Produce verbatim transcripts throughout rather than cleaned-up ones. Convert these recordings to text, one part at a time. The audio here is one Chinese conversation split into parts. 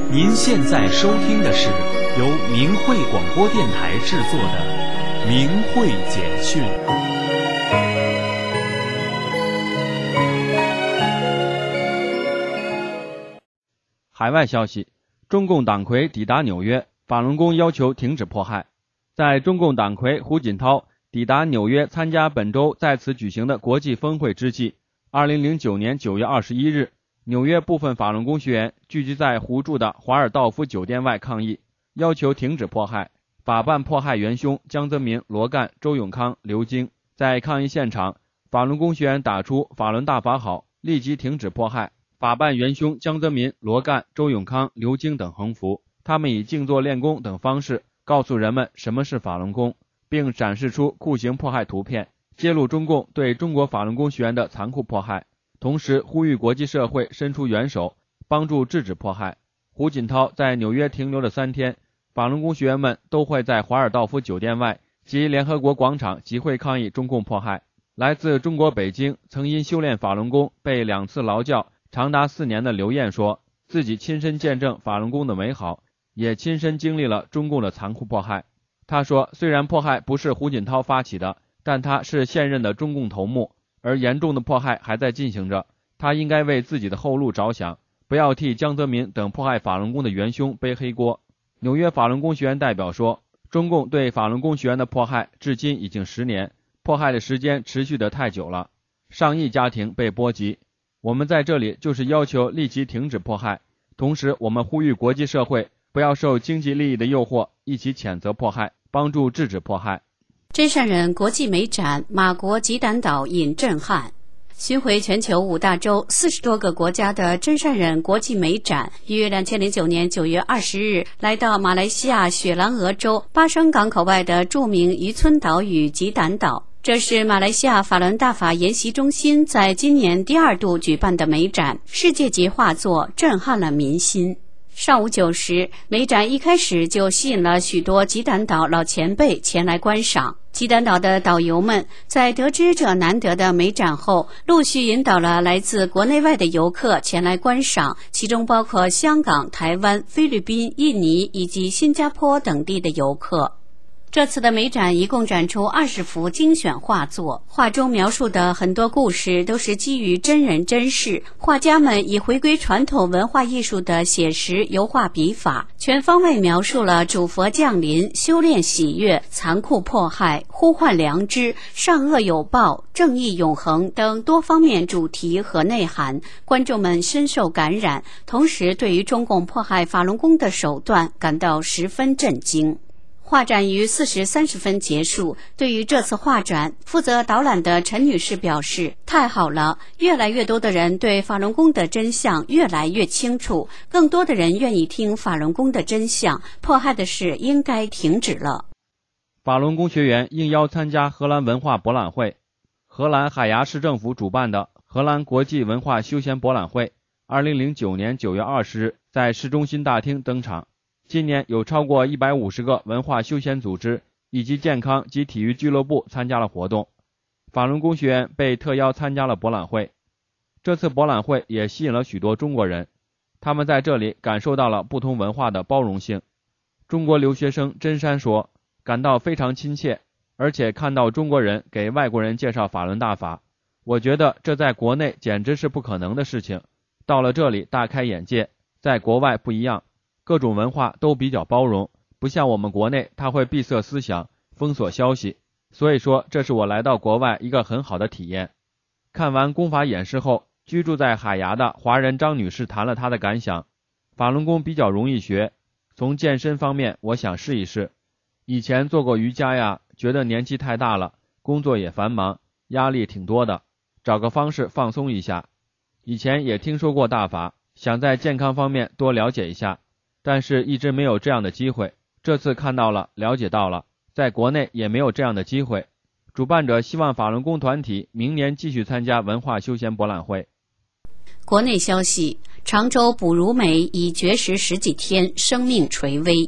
您现在收听的是由明慧广播电台制作的《明慧简讯》。 海外消息，中共党魁抵达纽约，法轮功要求停止迫害。在中共党魁胡锦涛抵达纽约参加本周在此举行的国际峰会之际，二零零九年九月二十一日，纽约部分法轮功学员聚集在胡住的华尔道夫酒店外抗议，要求停止迫害，法办迫害元凶江泽民、罗干、周永康、刘晶。在抗议现场，法轮功学员打出法轮大法好，立即停止迫害，法办元凶江泽民、罗干、周永康、刘晶等横幅。他们以静坐练功等方式告诉人们什么是法轮功，并展示出酷刑迫害图片，揭露中共对中国法轮功学员的残酷迫害，同时呼吁国际社会伸出援手，帮助制止迫害。胡锦涛在纽约停留的三天，法轮功学员们都会在华尔道夫酒店外及联合国广场集会抗议中共迫害。来自中国北京，曾因修炼法轮功被两次劳教长达四年的刘艳说，自己亲身见证法轮功的美好，也亲身经历了中共的残酷迫害。他说，虽然迫害不是胡锦涛发起的，但他是现任的中共头目，而严重的迫害还在进行着，他应该为自己的后路着想，不要替江泽民等迫害法轮功的元凶背黑锅。纽约法轮功学员代表说，中共对法轮功学员的迫害至今已经十年，迫害的时间持续得太久了，上亿家庭被波及。我们在这里就是要求立即停止迫害，同时我们呼吁国际社会不要受经济利益的诱惑，一起谴责迫害，帮助制止迫害。 真善人国际美展，马国吉丹岛引震撼。巡回全球五大洲四十多个国家的真善人国际美展于二零零九年九月二十日来到马来西亚雪兰莪州巴生港口外的著名渔村岛屿吉丹岛。这是马来西亚法轮大法研习中心在今年第二度举办的美展，世界级画作震撼了民心。上午九时，美展一开始就吸引了许多吉丹岛老前辈前来观赏。吉丹岛的导游们在得知这难得的美展后，陆续引导了来自国内外的游客前来观赏，其中包括香港、台湾、菲律宾、印尼以及新加坡等地的游客。这次的美展一共展出二十幅精选画作，画中描述的很多故事都是基于真人真事，画家们以回归传统文化艺术的写实油画笔法，全方位描述了主佛降临、修炼喜悦、残酷迫害、呼唤良知、善恶有报、正义永恒等多方面主题和内涵，观众们深受感染，同时对于中共迫害法轮功的手段感到十分震惊。画展于四时三十分结束。对于这次画展，负责导览的陈女士表示，太好了，越来越多的人对法轮功的真相越来越清楚，更多的人愿意听法轮功的真相，迫害的事应该停止了。 法轮功学员应邀参加荷兰文化博览会。荷兰海牙市政府主办的荷兰国际文化休闲博览会二零零九年九月二十日在市中心大厅登场。今年有超过一百五十个文化休闲组织以及健康及体育俱乐部参加了活动，法轮功学员被特邀参加了博览会。这次博览会也吸引了许多中国人，他们在这里感受到了不同文化的包容性。中国留学生真山说，感到非常亲切，而且看到中国人给外国人介绍法轮大法，我觉得这在国内简直是不可能的事情，到了这里大开眼界，在国外不一样，各种文化都比较包容，不像我们国内他会闭塞思想，封锁消息，所以说这是我来到国外一个很好的体验。看完功法演示后，居住在海牙的华人张女士谈了她的感想，法轮功比较容易学，从健身方面我想试一试，以前做过瑜伽呀，觉得年纪太大了，工作也繁忙，压力挺多的，找个方式放松一下。以前也听说过大法，想在健康方面多了解一下，但是一直没有这样的机会，这次看到了，了解到了，在国内也没有这样的机会。主办者希望法轮功团体明年继续参加文化休闲博览会。 国内消息，常州卜如梅已绝食十几天，生命垂危。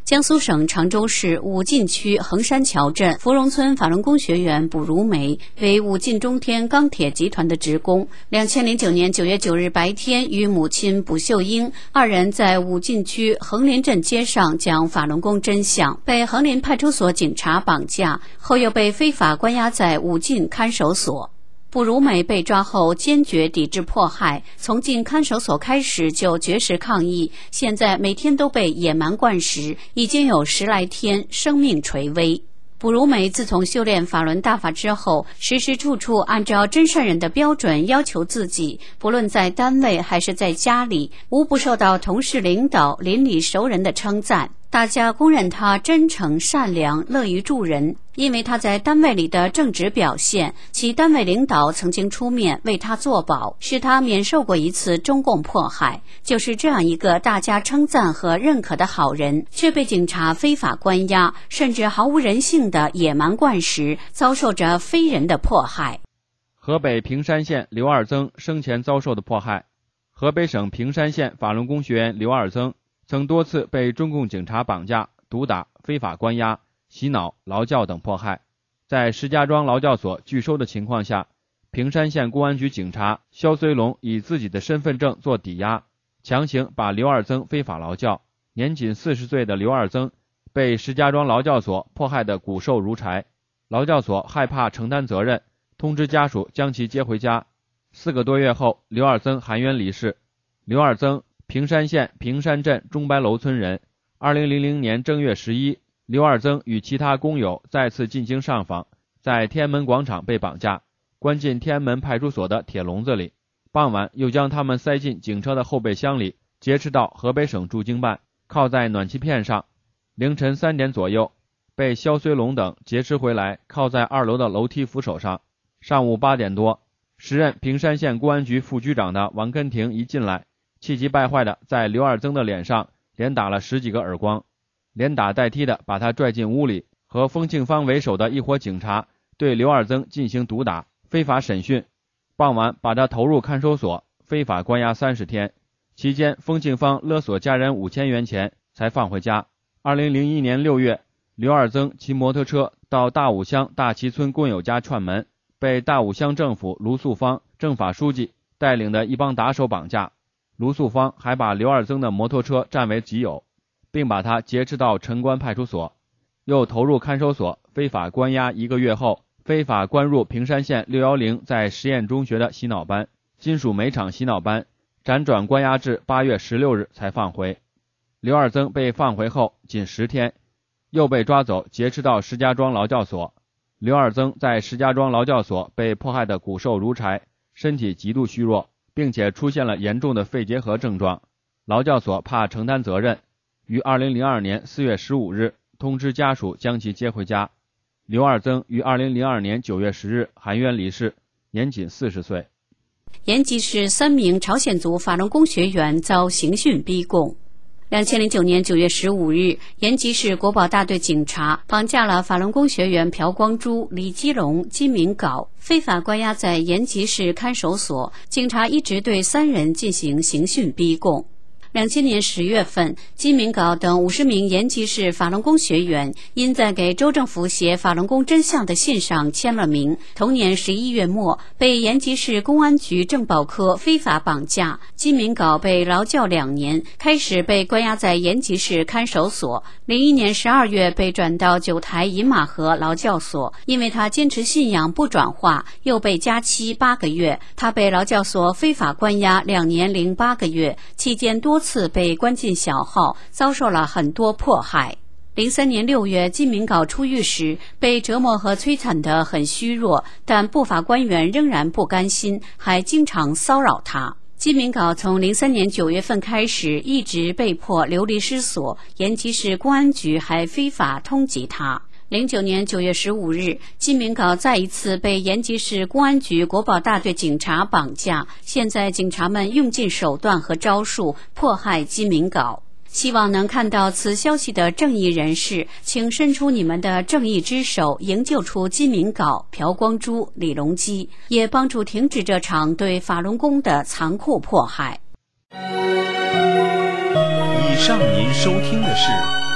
江苏省常州市武进区横山桥镇芙蓉村法轮功学员卜如梅为武进中天钢铁集团的职工。两千零九年九月九日白天，与母亲卜秀英二人在武进区横林镇街上讲法轮功真相，被横林派出所警察绑架，后又被非法关押在武进看守所。卜如梅被抓后坚决抵制迫害，从进看守所开始就绝食抗议，现在每天都被野蛮灌食，已经有十来天，生命垂危。卜如梅自从修炼法轮大法之后，时时处处按照真善人的标准要求自己，不论在单位还是在家里，无不受到同事领导邻里熟人的称赞。大家公认他真诚善良，乐于助人。因为他在单位里的正直表现，其单位领导曾经出面为他作保，使他免受过一次中共迫害。就是这样一个大家称赞和认可的好人，却被警察非法关押，甚至毫无人性的野蛮灌食，遭受着非人的迫害。 河北平山县刘二增生前遭受的迫害。河北省平山县法轮功学员刘二增曾多次被中共警察绑架、毒打、非法关押、洗脑、劳教等迫害。在石家庄劳教所拒收的情况下，平山县公安局警察肖绥龙以自己的身份证做抵押，强行把刘二增非法劳教。年仅四十岁的刘二增被石家庄劳教所迫害得骨瘦如柴，劳教所害怕承担责任，通知家属将其接回家。四个多月后，刘二增含冤离世。刘二增，平山县平山镇中白楼村人。二零零零年正月十一，刘二增与其他工友再次进京上访，在天安门广场被绑架，关进天安门派出所的铁笼子里。傍晚又将他们塞进警车的后备箱里，劫持到河北省驻京办，靠在暖气片上。凌晨三点左右，被肖绥龙等劫持回来，靠在二楼的楼梯扶手上。上午八点多，时任平山县公安局副局长的王根廷一进来，气急败坏的在刘二增的脸上连打了十几个耳光，连打带踢的把他拽进屋里，和封庆芳为首的一伙警察对刘二增进行毒打、非法审讯。傍晚把他投入看守所，非法关押三十天。期间封庆芳勒索家人五千元钱才放回家。二零零一年六月，刘二增骑摩托车到大武乡大旗村工友家串门，被大武乡政府卢素芳政法书记带领的一帮打手绑架。卢素芳还把刘二增的摩托车占为己有，并把他劫持到城关派出所，又投入看守所，非法关押一个月后，非法关入平山县六一零在实验中学的洗脑班、金属煤厂洗脑班，辗转关押至八月十六日才放回。刘二增被放回后仅十天，又被抓走劫持到石家庄劳教所。刘二增在石家庄劳教所被迫害得骨瘦如柴，身体极度虚弱，并且出现了严重的肺结核症状。劳教所怕承担责任，于二零零二年四月十五日通知家属将其接回家。刘二增于二零零二年九月十日含冤离世，年仅四十岁。 延吉市三名朝鲜族法轮功学员遭刑讯逼供。两千零九年九月十五日，延吉市国保大队警察绑架了法轮功学员朴光洙、李基龙、金明镐，非法关押在延吉市看守所。警察一直对三人进行刑讯逼供。两千年十月份，金明镐等五十名延吉市法轮功学员因在给州政府写法轮功真相的信上签了名，同年十一月末被延吉市公安局政保科非法绑架。金明镐被劳教两年，开始被关押在延吉市看守所。零一年十二月被转到九台饮马河劳教所，因为他坚持信仰不转化，又被加期八个月。他被劳教所非法关押两年零八个月，期间多次被关进小号，遭受了很多迫害。零三年六月，金明镐出狱时被折磨和摧残得很虚弱，但不法官员仍然不甘心，还经常骚扰他。金明镐从零三年九月份开始一直被迫流离失所，延吉市公安局还非法通缉他。零九年九月十五日，金明镐再一次被延吉市公安局国保大队警察绑架。现在警察们用尽手段和招数迫害金明镐。希望能看到此消息的正义人士，请伸出你们的正义之手，营救出金明镐、朴光洙、李隆基，也帮助停止这场对法轮功的残酷迫害。 以上您收听的是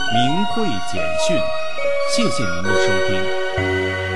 明慧简讯。谢谢您的收听。